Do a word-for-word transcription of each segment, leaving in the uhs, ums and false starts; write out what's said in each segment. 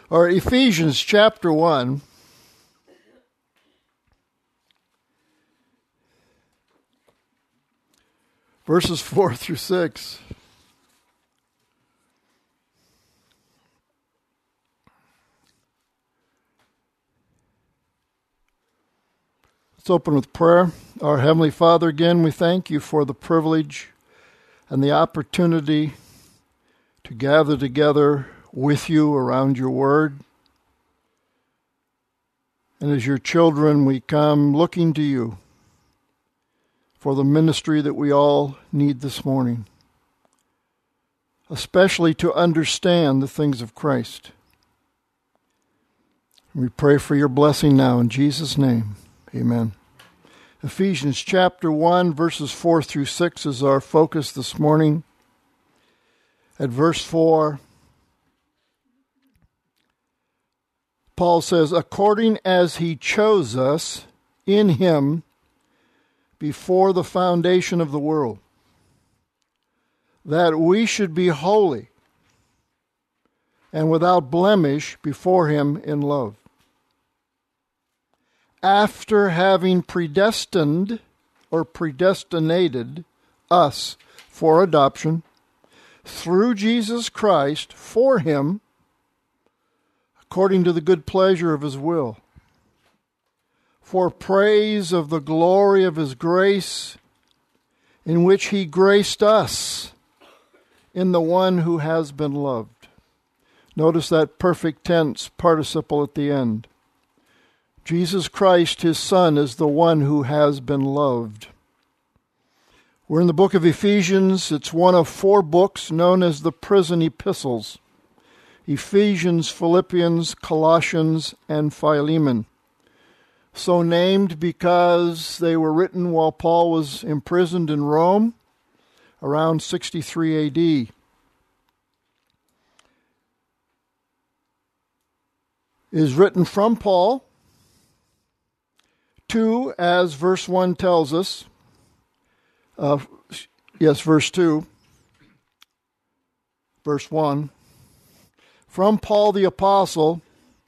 Or Ephesians chapter one. Verses four through six. Let's open with prayer. Our Heavenly Father, again, we thank you for the privilege and the opportunity to gather together with you around your word. And as your children, we come looking to you for the ministry that we all need this morning, especially to understand the things of Christ. We pray for your blessing now in Jesus' name. Amen. Ephesians chapter one, verses four through six is our focus this morning. At verse four, Paul says, according as he chose us in him before the foundation of the world, that we should be holy and without blemish before him in love. After having predestined or predestinated us for adoption through Jesus Christ for him, according to the good pleasure of his will, for praise of the glory of his grace, in which he graced us in the one who has been loved. Notice that perfect tense participle at the end. Jesus Christ, his Son, is the one who has been loved. We're in the book of Ephesians. It's one of four books known as the prison epistles. Ephesians, Philippians, Colossians, and Philemon. So named because they were written while Paul was imprisoned in Rome around sixty-three A D. It is written from Paul to, as verse one tells us, uh, yes, verse two, verse one, from Paul the apostle,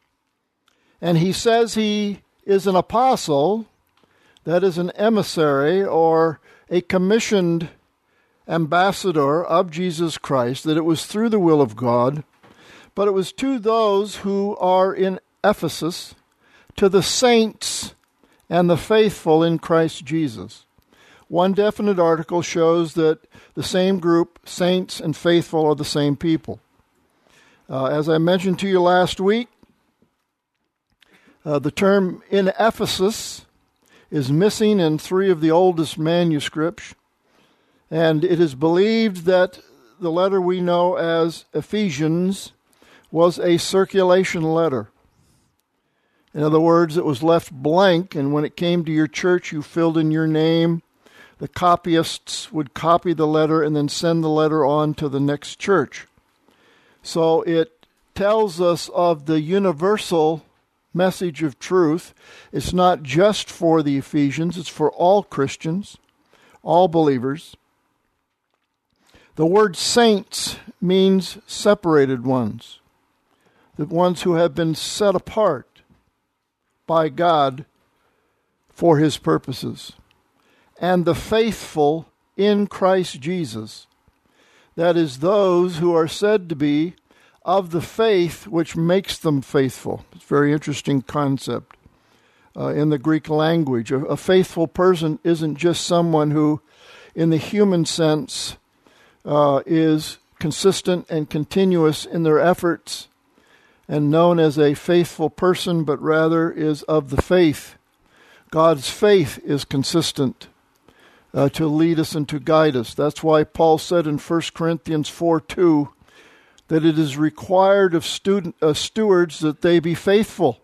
and he says he is an apostle, that is an emissary or a commissioned ambassador of Jesus Christ, that it was through the will of God, but it was to those who are in Ephesus, to the saints and the faithful in Christ Jesus. One definite article shows that the same group, saints and faithful, are the same people. Uh, as I mentioned to you last week, uh, the term in Ephesus is missing in three of the oldest manuscripts, and it is believed that the letter we know as Ephesians was a circulation letter. In other words, it was left blank, and when it came to your church, you filled in your name. The copyists would copy the letter and then send the letter on to the next church. So it tells us of the universal message of truth. It's not just for the Ephesians, it's for all Christians, all believers. The word saints means separated ones, the ones who have been set apart by God for his purposes. And the faithful in Christ Jesus, that is, those who are said to be of the faith which makes them faithful. It's a very interesting concept uh, in the Greek language. A, a faithful person isn't just someone who, in the human sense, uh, is consistent and continuous in their efforts and known as a faithful person, but rather is of the faith. God's faith is consistent uh, to lead us and to guide us. That's why Paul said in First Corinthians four two that it is required of student, uh, stewards that they be faithful.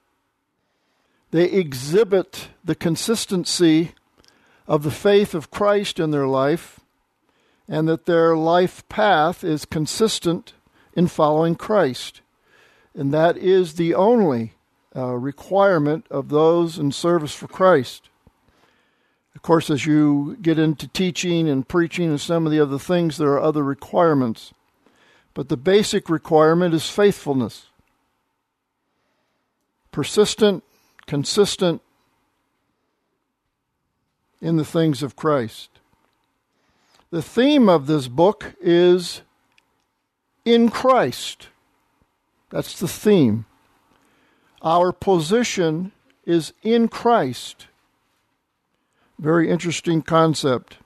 They exhibit the consistency of the faith of Christ in their life, and that their life path is consistent in following Christ. And that is the only uh, requirement of those in service for Christ. Of course, as you get into teaching and preaching and some of the other things, there are other requirements. But the basic requirement is faithfulness. persistent, consistent in the things of Christ. The theme of this book is in Christ. That's the theme. Our position is in Christ. Very interesting concept.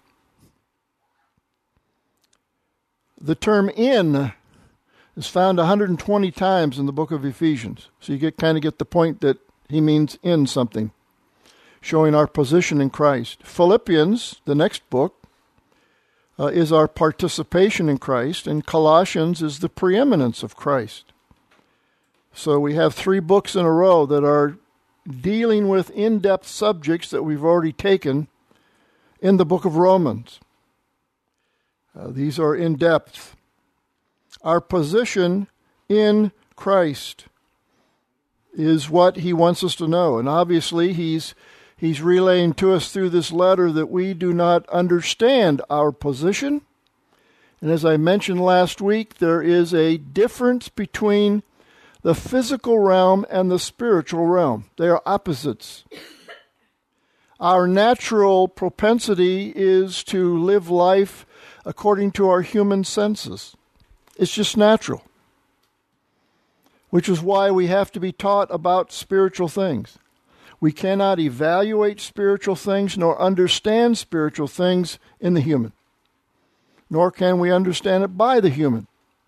The term in is found one hundred twenty times in the book of Ephesians. So you get kind of get the point that he means in something, showing our position in Christ. Philippians, the next book, uh, is our participation in Christ, and Colossians is the preeminence of Christ. So we have three books in a row that are dealing with in-depth subjects that we've already taken in the book of Romans. Uh, these are in-depth. Our position in Christ is what he wants us to know. And obviously he's he's relaying to us through this letter that we do not understand our position. And as I mentioned last week, there is a difference between the physical realm and the spiritual realm. They are opposites. Our natural propensity is to live life according to our human senses. It's just natural, which is why we have to be taught about spiritual things. We cannot evaluate spiritual things nor understand spiritual things in the human, nor can we understand it by the human.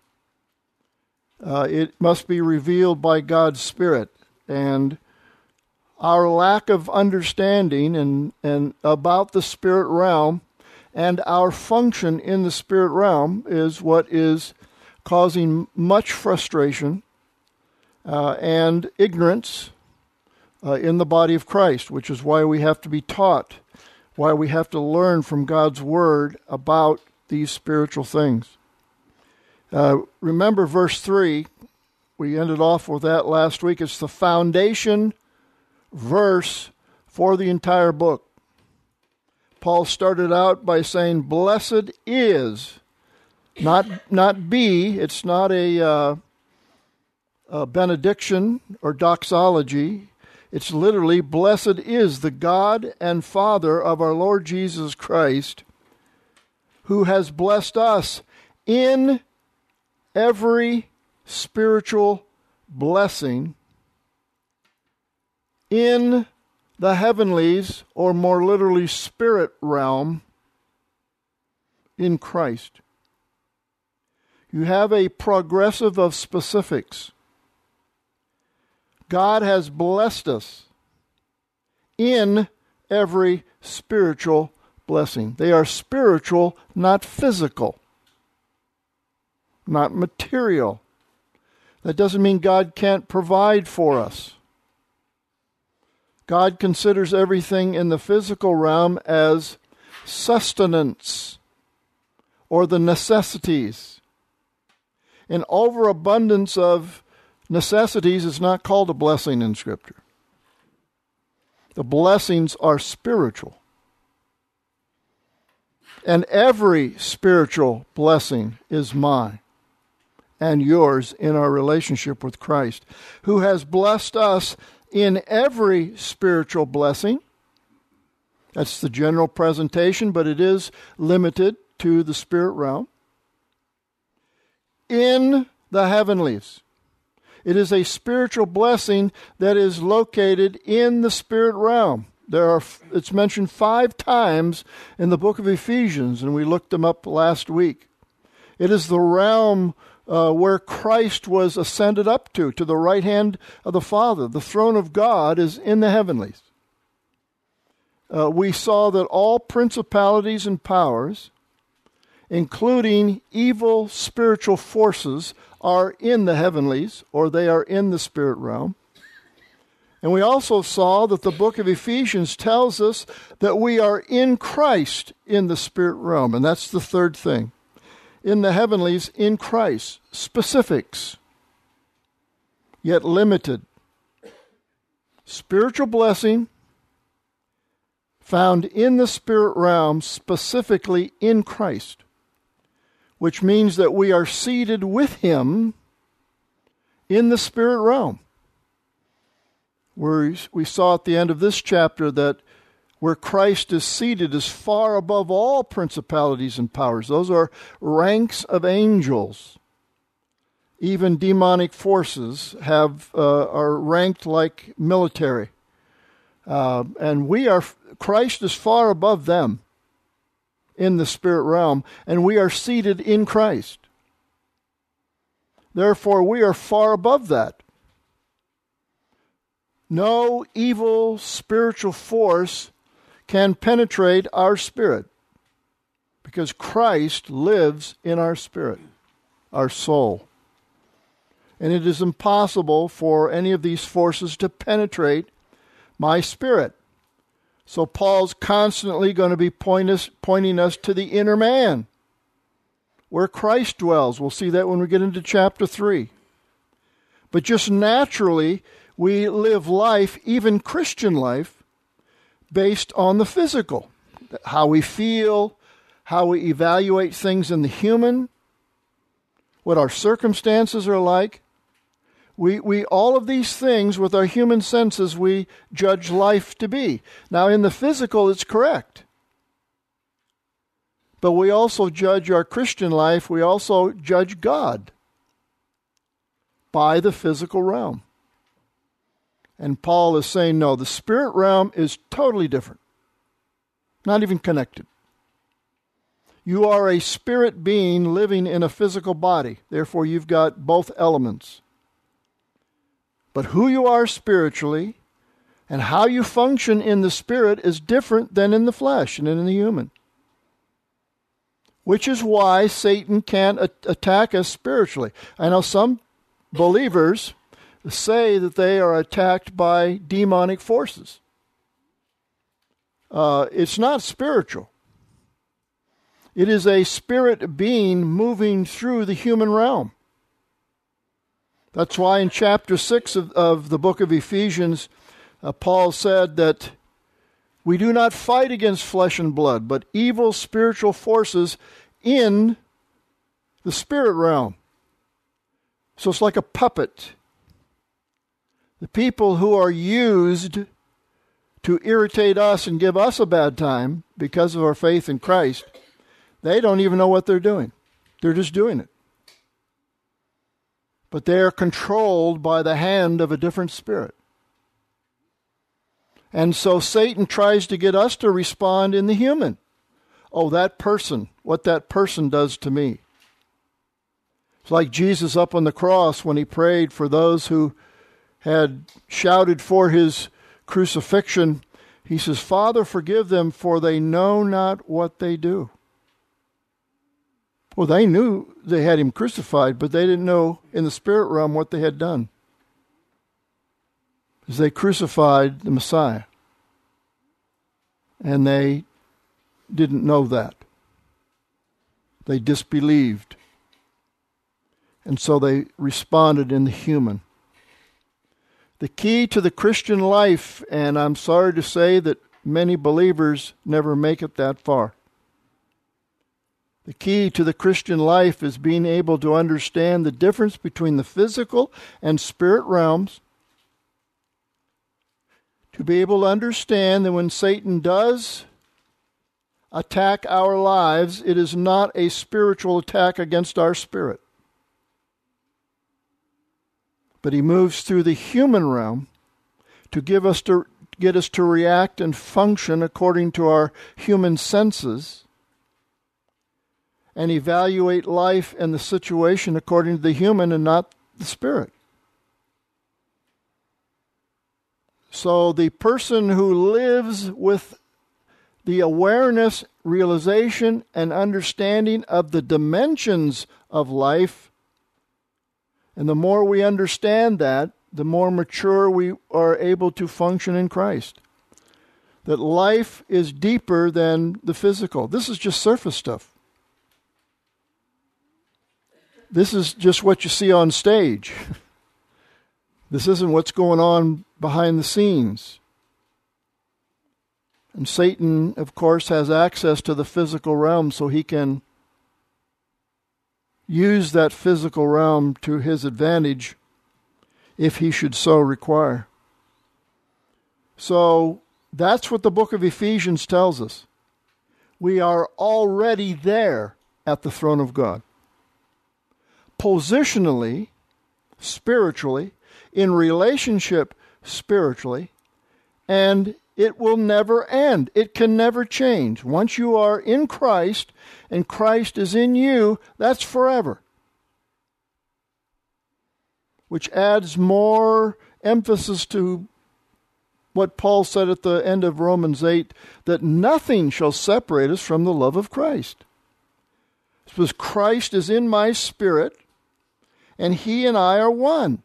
Uh, it must be revealed by God's Spirit, and our lack of understanding and, and about the spirit realm and our function in the spirit realm is what is causing much frustration uh, and ignorance uh, in the body of Christ, which is why we have to be taught, why we have to learn from God's Word about these spiritual things. Uh, remember verse three, we ended off with that last week. It's the foundation verse for the entire book. Paul started out by saying, blessed is, not not be, it's not a, uh, a benediction or doxology. It's literally, blessed is the God and Father of our Lord Jesus Christ, who has blessed us in every spiritual blessing in the heavenlies, or more literally spirit realm, in Christ. You have a progressive of specifics. God has blessed us in every spiritual blessing. They are spiritual, not physical, not material. That doesn't mean God can't provide for us. God considers everything in the physical realm as sustenance or the necessities. An overabundance of necessities is not called a blessing in Scripture. The blessings are spiritual. And every spiritual blessing is mine and yours in our relationship with Christ, who has blessed us in every spiritual blessing. That's the general presentation, but it is limited to the spirit realm. In the heavenlies. It is a spiritual blessing that is located in the spirit realm. There are, it's mentioned five times in the book of Ephesians, and we looked them up last week. It is the realm uh, where Christ was ascended up to, to the right hand of the Father. The throne of God is in the heavenlies. Uh, we saw that all principalities and powers, including evil spiritual forces, are in the heavenlies, or they are in the spirit realm. And we also saw that the book of Ephesians tells us that we are in Christ in the spirit realm. And that's the third thing. In the heavenlies, in Christ. Specifics, yet limited. Spiritual blessing found in the spirit realm, specifically in Christ, which means that we are seated with Him in the spirit realm. We're, we saw at the end of this chapter that where Christ is seated is far above all principalities and powers. Those are ranks of angels. Even demonic forces have uh, are ranked like military. Uh, and we are, Christ is far above them in the spirit realm, and we are seated in Christ. Therefore, we are far above that. No evil spiritual force can penetrate our spirit because Christ lives in our spirit, our soul. And it is impossible for any of these forces to penetrate my spirit. So Paul's constantly going to be point us, pointing us to the inner man, where Christ dwells. We'll see that when we get into chapter three. But just naturally, we live life, even Christian life, based on the physical. How we feel, how we evaluate things in the human, what our circumstances are like. We, we, all of these things with our human senses, we judge life to be. Now, in the physical, it's correct. But we also judge our Christian life, we also judge God by the physical realm. And Paul is saying, no, the spirit realm is totally different. Not even connected. You are a spirit being living in a physical body. Therefore, you've got both elements. But who you are spiritually and how you function in the spirit is different than in the flesh and in the human. Which is why Satan can't a- attack us spiritually. I know some believers say that they are attacked by demonic forces. Uh, it's not spiritual. It is a spirit being moving through the human realm. That's why in chapter six of, of the book of Ephesians, uh, Paul said that we do not fight against flesh and blood, but evil spiritual forces in the spirit realm. So it's like a puppet. The people who are used to irritate us and give us a bad time because of our faith in Christ, they don't even know what they're doing. They're just doing it. But they are controlled by the hand of a different spirit. And so Satan tries to get us to respond in the human. Oh, that person, what that person does to me. It's like Jesus up on the cross when he prayed for those who had shouted for his crucifixion. He says, Father, forgive them, for they know not what they do. Well, they knew they had him crucified, but they didn't know in the spirit realm what they had done. Because they crucified the Messiah. And they didn't know that. They disbelieved. And so they responded in the human. The key to the Christian life, and I'm sorry to say that many believers never make it that far. The key to the Christian life is being able to understand the difference between the physical and spirit realms. To be able to understand that when Satan does attack our lives, it is not a spiritual attack against our spirit. But he moves through the human realm to give us to get us to react and function according to our human senses and evaluate life and the situation according to the human and not the spirit. So the person who lives with the awareness, realization, and understanding of the dimensions of life, and the more we understand that, the more mature we are able to function in Christ. That life is deeper than the physical. This is just surface stuff. This is just what you see on stage. This isn't what's going on behind the scenes. And Satan, of course, has access to the physical realm, so he can use that physical realm to his advantage if he should so require. So that's what the book of Ephesians tells us. We are already there at the throne of God. Positionally, spiritually, in relationship spiritually, and it will never end. It can never change. Once you are in Christ and Christ is in you, that's forever. Which adds more emphasis to what Paul said at the end of Romans eight, that nothing shall separate us from the love of Christ. Because Christ is in my spirit, and he and I are one.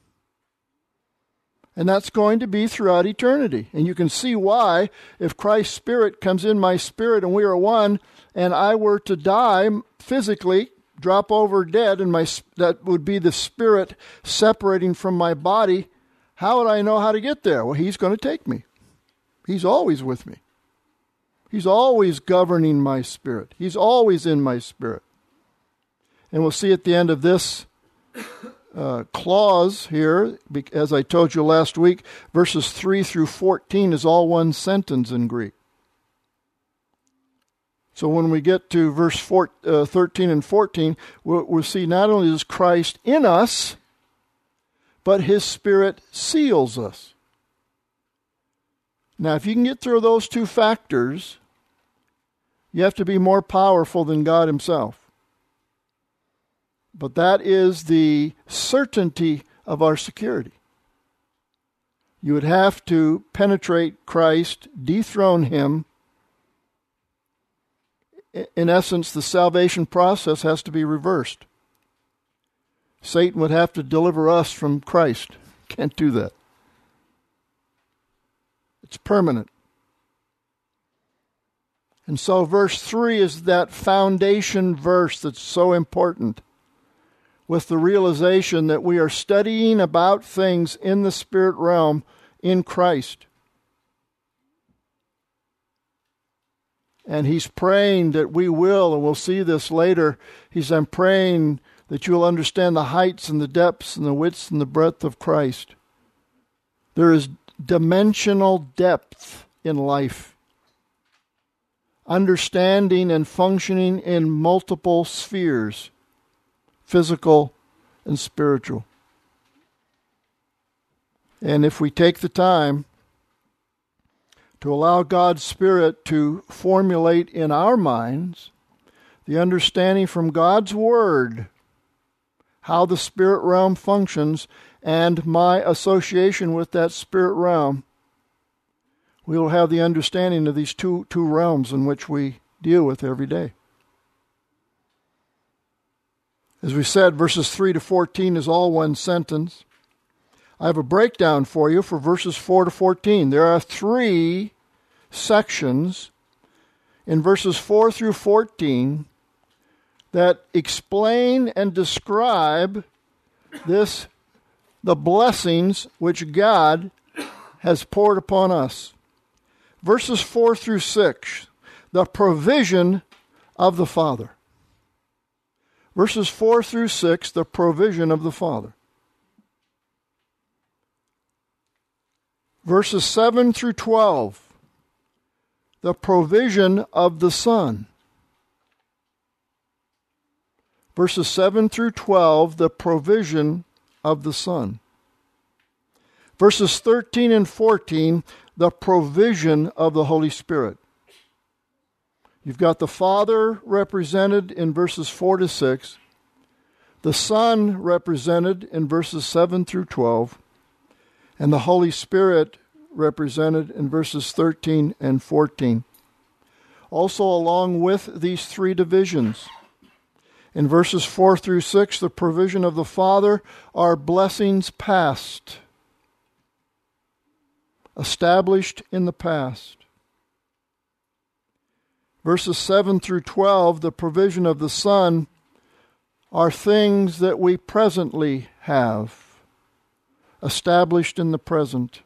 And that's going to be throughout eternity. And you can see why, if Christ's spirit comes in my spirit and we are one, and I were to die physically, drop over dead, and my that would be the spirit separating from my body, how would I know how to get there? Well, he's going to take me. He's always with me. He's always governing my spirit. He's always in my spirit. And we'll see at the end of this uh, clause here, as I told you last week, verses three through fourteen is all one sentence in Greek. So when we get to verse four, uh, thirteen and fourteen, we'll, we'll see not only is Christ in us, but his Spirit seals us. Now, if you can get through those two factors, you have to be more powerful than God himself. But that is the certainty of our security. You would have to penetrate Christ, dethrone him. In essence, the salvation process has to be reversed. Satan would have to deliver us from Christ. Can't do that. It's permanent. And so verse three is that foundation verse that's so important, with the realization that we are studying about things in the spirit realm in Christ. And he's praying that we will, and we'll see this later, he's I'm praying that you'll understand the heights and the depths and the widths and the breadth of Christ. There is dimensional depth in life. Understanding and functioning in multiple spheres, physical and spiritual. And if we take the time to allow God's Spirit to formulate in our minds the understanding from God's Word how the spirit realm functions and my association with that spirit realm, we will have the understanding of these two, two realms in which we deal with every day. As we said, verses three to fourteen is all one sentence. I have a breakdown for you for verses four to fourteen. There are three sections in verses four through fourteen that explain and describe this, the blessings which God has poured upon us. Verses four through six, the provision of the Father. Verses four through six, the provision of the Father. Verses seven through twelve, the provision of the Son. Verses seven through twelve, the provision of the Son. Verses thirteen and fourteen, the provision of the Holy Spirit. You've got the Father represented in verses four to six, the Son represented in verses seven through twelve, and the Holy Spirit represented in verses thirteen and fourteen. Also, along with these three divisions, in verses four through six, the provision of the Father are blessings past, established in the past. Verses seven through twelve, the provision of the Son are things that we presently have, established in the present.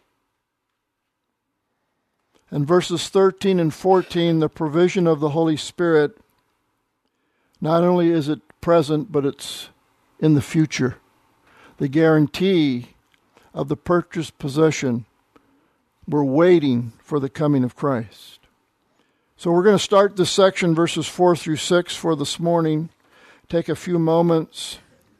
And verses thirteen and fourteen, the provision of the Holy Spirit, not only is it present, but it's in the future. The guarantee of the purchased possession We're waiting for the coming of Christ. So we're going to start this section, verses four through six, for this morning. Take a few moments.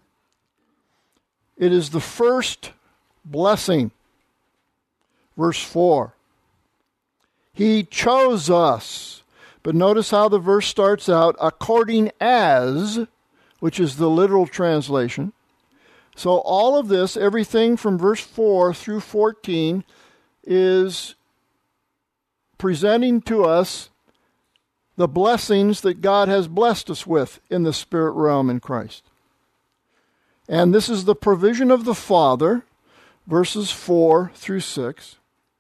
It is the first blessing. Verse four. He chose us. But notice how the verse starts out, according as, which is the literal translation. So all of this, everything from verse four through fourteen, is presenting to us the blessings that God has blessed us with in the spirit realm in Christ. And this is the provision of the Father, verses four through six.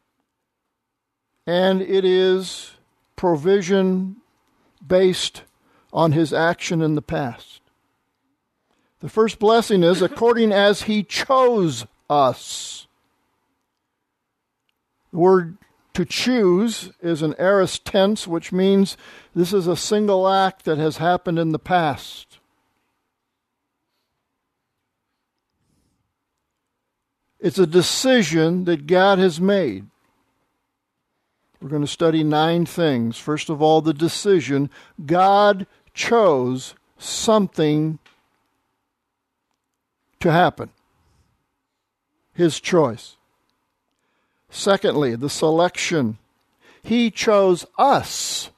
And it is provision based on his action in the past. The first blessing is, according as he chose us. The word to choose is an aorist tense, which means this is a single act that has happened in the past. It's a decision that God has made. We're going to study nine things. First of all, the decision. God chose something to happen. His choice. Secondly, the selection. He chose us.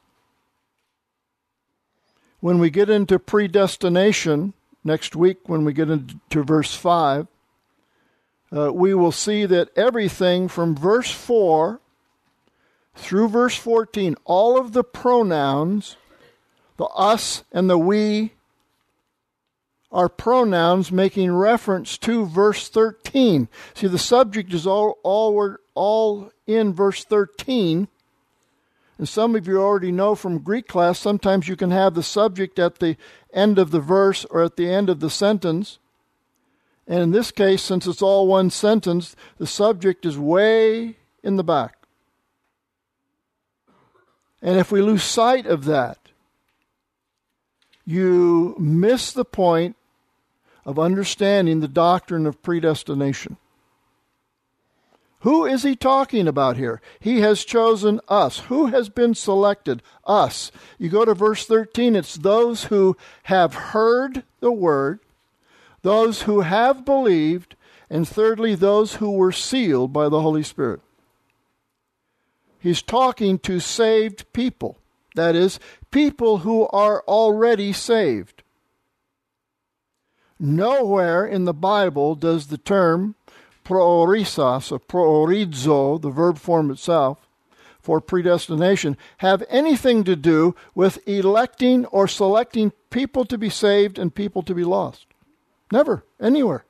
When we get into predestination, next week when we get into verse five, uh, we will see that everything from verse four through verse fourteen, all of the pronouns, the us and the we, are pronouns making reference to verse thirteen. See, the subject is all, all, all in verse thirteen. And some of you already know from Greek class, sometimes you can have the subject at the end of the verse or at the end of the sentence. And in this case, since it's all one sentence, the subject is way in the back. And if we lose sight of that, you miss the point of understanding the doctrine of predestination. Who is he talking about here? He has chosen us. Who has been selected? Us. You go to verse thirteen, it's those who have heard the word, those who have believed, and thirdly, those who were sealed by the Holy Spirit. He's talking to saved people. That is, people who are already saved. Nowhere in the Bible does the term proorisos, or proorizo, the verb form itself, for predestination, have anything to do with electing or selecting people to be saved and people to be lost. Never, anywhere.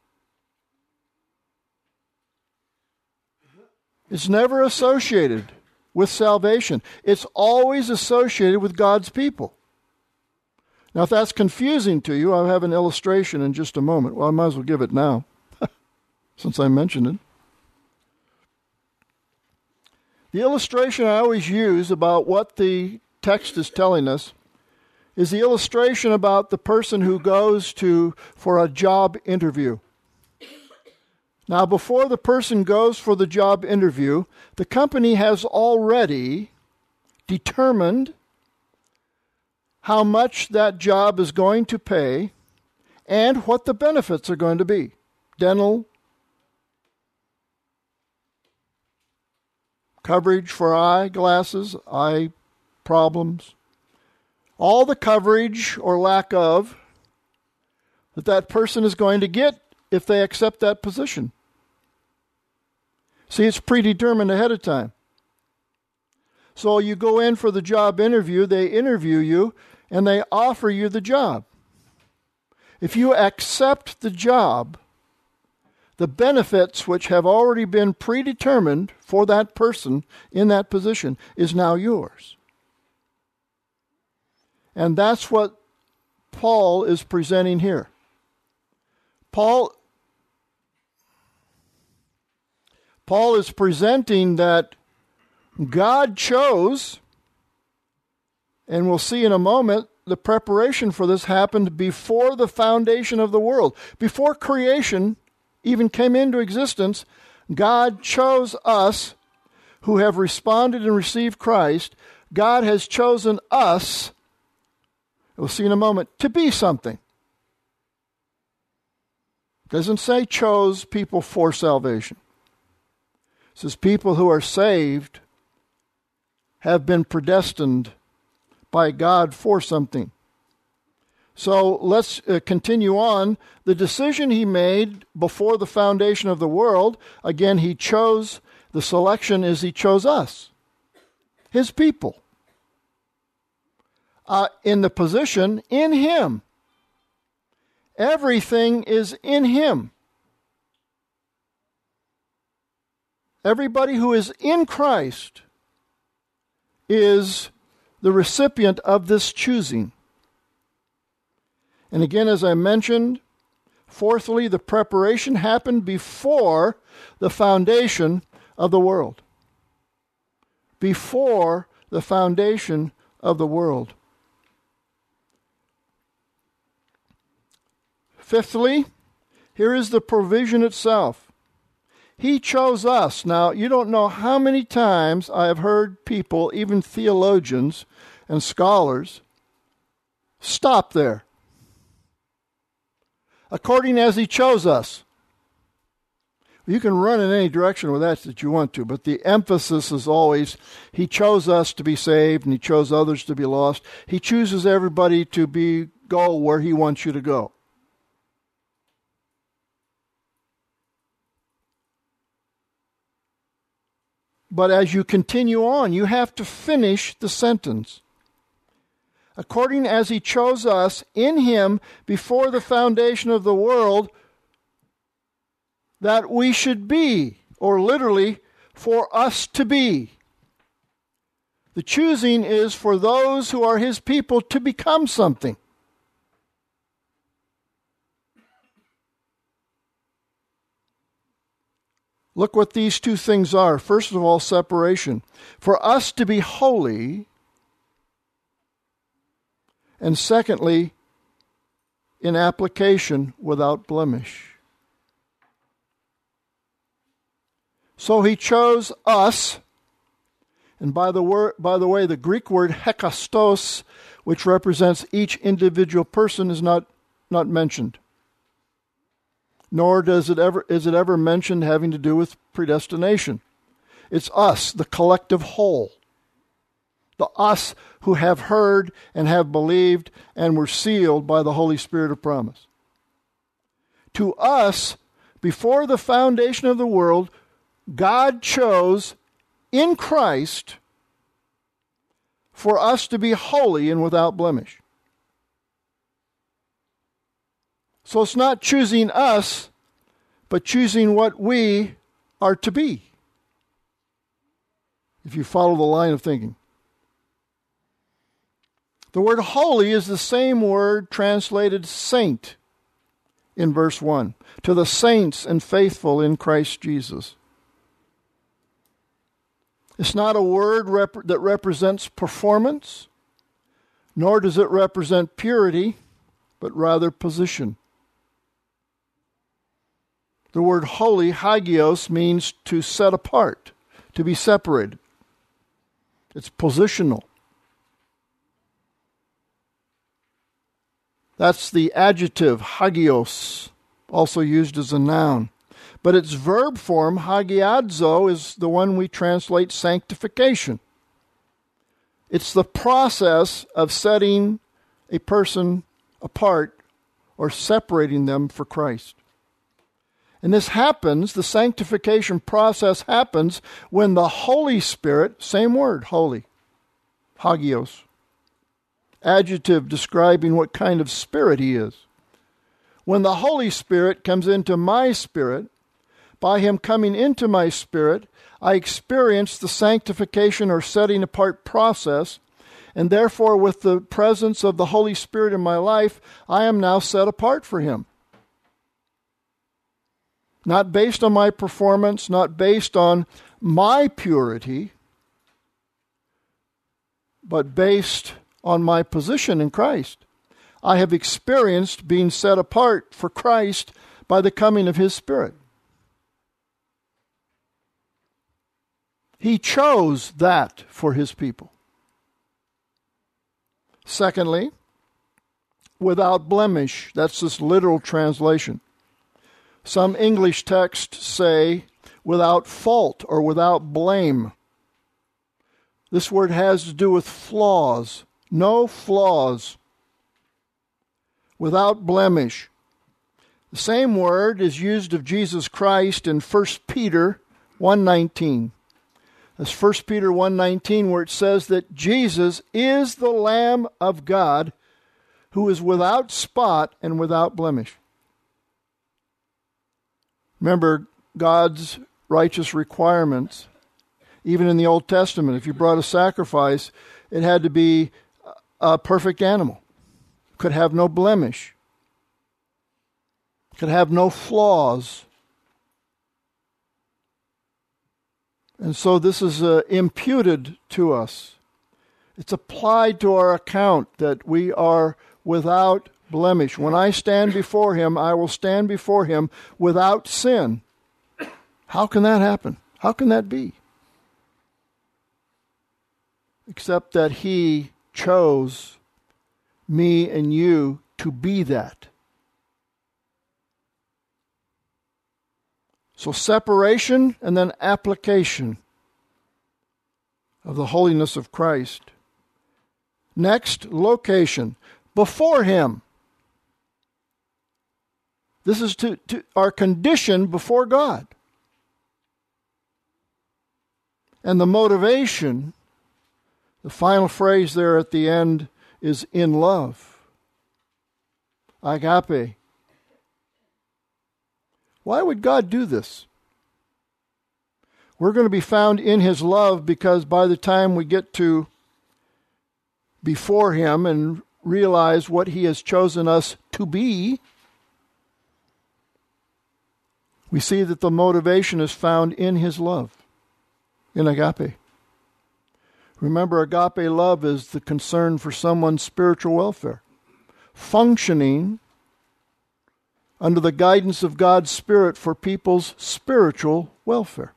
It's never associated with salvation. It's always associated with God's people. Now, if that's confusing to you, I'll have an illustration in just a moment. Well, I might as well give it now, since I mentioned it. The illustration I always use about what the text is telling us is the illustration about the person who goes to for a job interview. Now, before the person goes for the job interview, the company has already determined how much that job is going to pay and what the benefits are going to be. Dental, coverage for eyeglasses, eye problems, all the coverage or lack of that that person is going to get if they accept that position. See, it's predetermined ahead of time. So you go in for the job interview, they interview you, and they offer you the job. If you accept the job, the benefits which have already been predetermined for that person in that position is now yours. And that's what Paul is presenting here. Paul Paul is presenting that God chose, and we'll see in a moment, the preparation for this happened before the foundation of the world. Before creation even came into existence, God chose us who have responded and received Christ, God has chosen us, we'll see in a moment, to be something. It doesn't say chose people for salvation. It says people who are saved have been predestined by God for something. So let's uh, continue on. The decision he made before the foundation of the world, again, he chose, the selection is he chose us, his people, uh, in the position in him. Everything is in him. Everybody who is in Christ is the recipient of this choosing. And again, as I mentioned, fourthly, the preparation happened before the foundation of the world. Before the foundation of the world. Fifthly, here is the provision itself. He chose us. Now, you don't know how many times I have heard people, even theologians and scholars, stop there. According as he chose us. You can run in any direction with that that you want to, but the emphasis is always, he chose us to be saved and he chose others to be lost. He chooses everybody to be go where he wants you to go. But as you continue on, you have to finish the sentence. According as he chose us in him before the foundation of the world, that we should be, or literally, for us to be. The choosing is for those who are his people to become something. Look what these two things are. First of all, separation. For us to be holy, and secondly, in application, without blemish. So he chose us, and by the word, by the way, the Greek word hekastos, which represents each individual person, is not, not mentioned. Nor does it ever is it ever mentioned having to do with predestination. It's us, the collective whole. The us who have heard and have believed and were sealed by the Holy Spirit of promise. To us, before the foundation of the world, God chose in Christ for us to be holy and without blemish. So it's not choosing us, but choosing what we are to be. If you follow the line of thinking. The word holy is the same word translated saint in verse one. To the saints and faithful in Christ Jesus. It's not a word rep- that represents performance, nor does it represent purity, but rather position. The word holy, hagios, means to set apart, to be separated. It's positional. That's the adjective, hagios, also used as a noun. But its verb form, hagiadzo, is the one we translate sanctification. It's the process of setting a person apart or separating them for Christ. And this happens, the sanctification process happens when the Holy Spirit, same word, holy, hagios, adjective describing what kind of spirit he is. When the Holy Spirit comes into my spirit, by him coming into my spirit, I experience the sanctification or setting apart process, and therefore with the presence of the Holy Spirit in my life, I am now set apart for him. Not based on my performance, not based on my purity, but based on my position in Christ. I have experienced being set apart for Christ by the coming of his Spirit. He chose that for his people. Secondly, without blemish. That's this literal translation. Some English texts say without fault or without blame. This word has to do with flaws. No flaws. Without blemish. The same word is used of Jesus Christ in First Peter one nineteen. That's First Peter one nineteen, where it says that Jesus is the Lamb of God who is without spot and without blemish. Remember God's righteous requirements. Even in the Old Testament, if you brought a sacrifice, it had to be a perfect animal. Could have no blemish. Could have no flaws. And so this is uh, imputed to us. It's applied to our account that we are without blemish. When I stand before him, I will stand before him without sin. How can that happen? How can that be? Except that he chose me and you to be that. So separation and then application of the holiness of Christ. Next, location. Before him. This is to, to our condition before God. And the motivation, the final phrase there at the end is in love. Agape. Why would God do this? We're going to be found in his love because by the time we get to before him and realize what he has chosen us to be, we see that the motivation is found in his love, in agape. Remember, agape love is the concern for someone's spiritual welfare, functioning under the guidance of God's Spirit for people's spiritual welfare.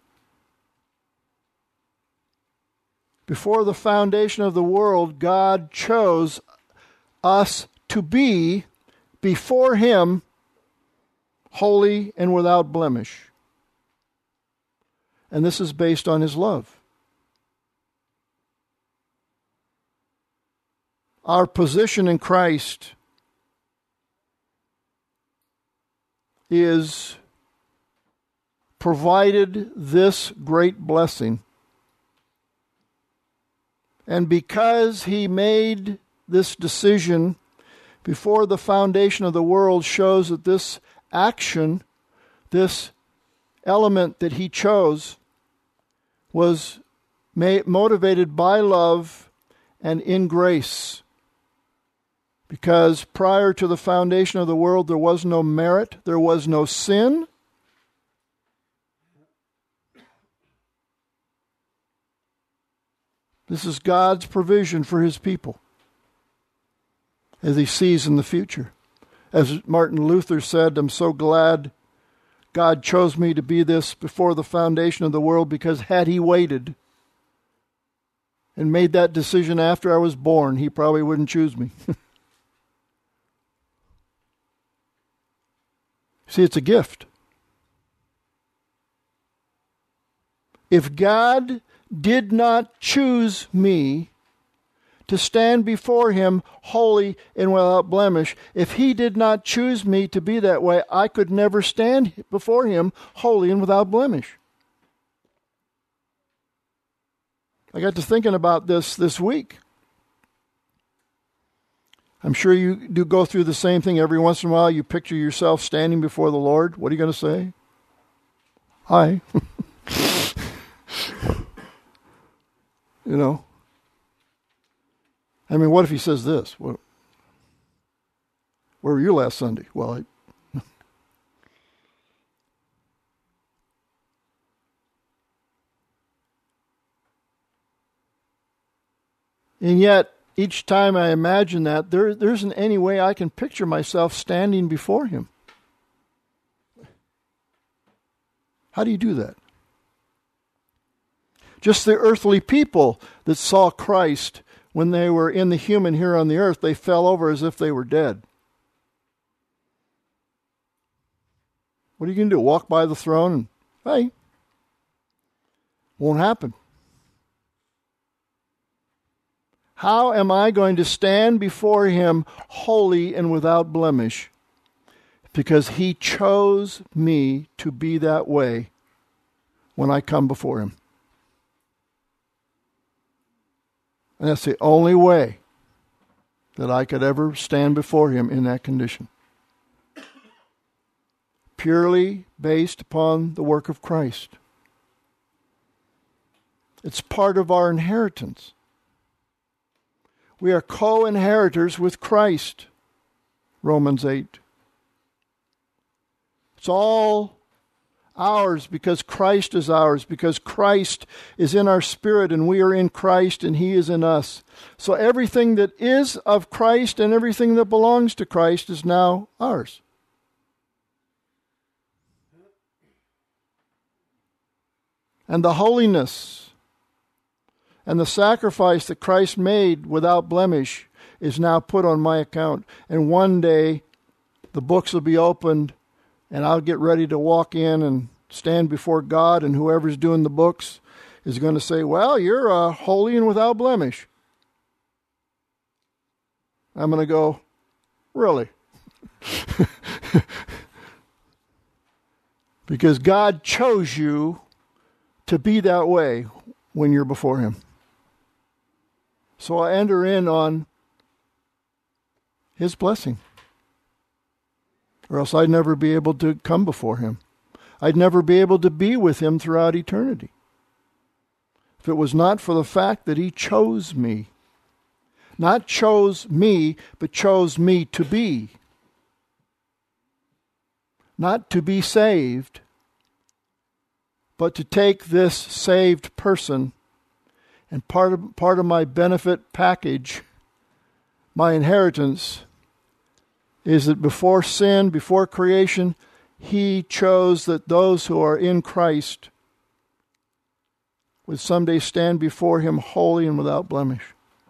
Before the foundation of the world, God chose us to be, before him, holy and without blemish. And this is based on his love. Our position in Christ is provided this great blessing. And because he made this decision before the foundation of the world, shows that this action, this element that he chose, was motivated by love and in grace. Because prior to the foundation of the world, there was no merit, there was no sin. This is God's provision for his people as he sees in the future. As Martin Luther said, I'm so glad God chose me to be this before the foundation of the world, because had he waited and made that decision after I was born, he probably wouldn't choose me. See, it's a gift. If God did not choose me to stand before him holy and without blemish, if he did not choose me to be that way, I could never stand before him holy and without blemish. I got to thinking about this this week. I'm sure you do go through the same thing every once in a while. You picture yourself standing before the Lord. What are you going to say? Hi. You know. I mean, what if he says this? What, where were you last Sunday? Well, I... And yet, each time I imagine that, there, there isn't any way I can picture myself standing before him. How do you do that? Just the earthly people that saw Christ when they were in the human here on the earth, they fell over as if they were dead. What are you going to do? Walk by the throne and, hey, won't happen. How am I going to stand before him holy and without blemish? Because he chose me to be that way when I come before him. And that's the only way that I could ever stand before him in that condition. Purely based upon the work of Christ. It's part of our inheritance. We are co-inheritors with Christ. Romans eight. It's all ours because Christ is ours, because Christ is in our spirit and we are in Christ and he is in us. So everything that is of Christ and everything that belongs to Christ is now ours. And the holiness and the sacrifice that Christ made without blemish is now put on my account. And one day the books will be opened and I'll get ready to walk in and stand before God, and whoever's doing the books is going to say, well, you're uh, holy and without blemish. I'm going to go, really? Because God chose you to be that way when you're before him. So I enter in on his blessing. Or else I'd never be able to come before him. I'd never be able to be with him throughout eternity. If it was not for the fact that he chose me. Not chose me, but chose me to be. Not to be saved, but to take this saved person, and part of, part of my benefit package, my inheritance, is that before sin, before creation, he chose that those who are in Christ would someday stand before him holy and without blemish.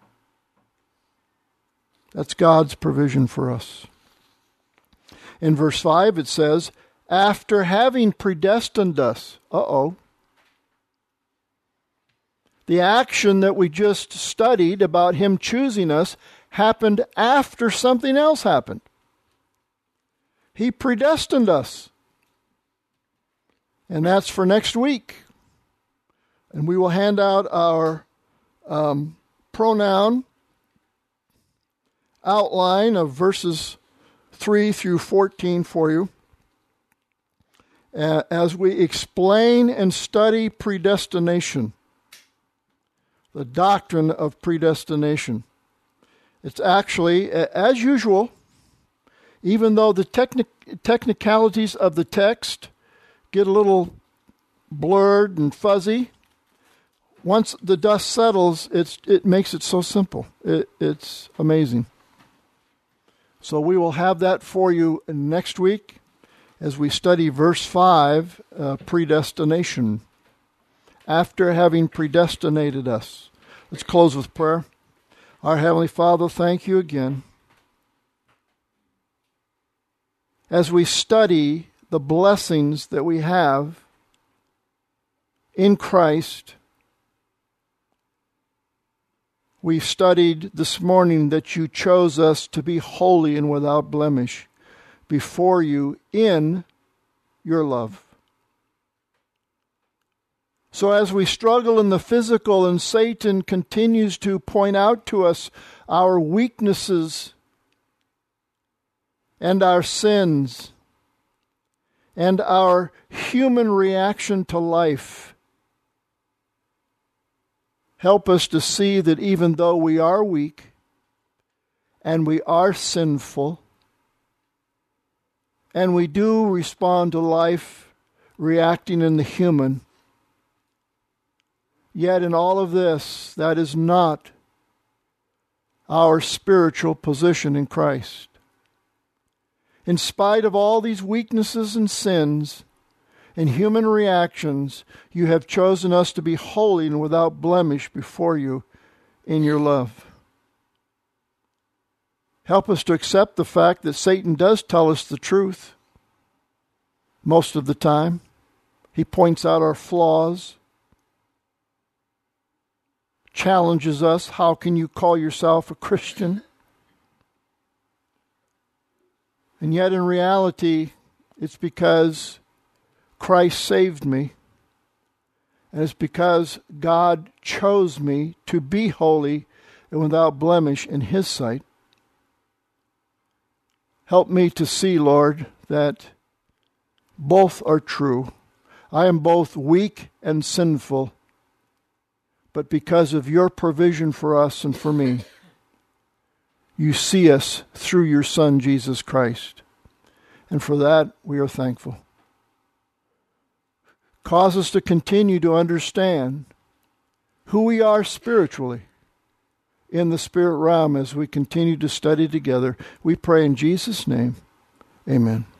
That's God's provision for us. In verse five it says, after having predestined us. Uh-oh. The action that we just studied about him choosing us happened after something else happened. He predestined us. And that's for next week. And we will hand out our um, pronoun outline of verses three through fourteen for you. Uh, as we explain and study predestination. The doctrine of predestination. It's actually, as usual, even though the technic- technicalities of the text get a little blurred and fuzzy, once the dust settles, it's, it makes it so simple. It, it's amazing. So we will have that for you next week as we study verse five, uh, predestination. After having predestinated us. Let's close with prayer. Our Heavenly Father, thank you again. As we study the blessings that we have in Christ, we studied this morning that you chose us to be holy and without blemish before you in your love. So as we struggle in the physical and Satan continues to point out to us our weaknesses and our sins and our human reaction to life, help us to see that even though we are weak and we are sinful and we do respond to life reacting in the human, yet in all of this, that is not our spiritual position in Christ. In spite of all these weaknesses and sins, and human reactions, you have chosen us to be holy and without blemish before you in your love. Help us to accept the fact that Satan does tell us the truth most of the time. He points out our flaws, challenges us. How can you call yourself a Christian? And yet in reality, it's because Christ saved me. And it's because God chose me to be holy and without blemish in His sight. Help me to see, Lord, that both are true. I am both weak and sinful, but because of your provision for us and for me, you see us through your Son, Jesus Christ. And for that, we are thankful. Cause us to continue to understand who we are spiritually in the spirit realm as we continue to study together. We pray in Jesus' name. Amen.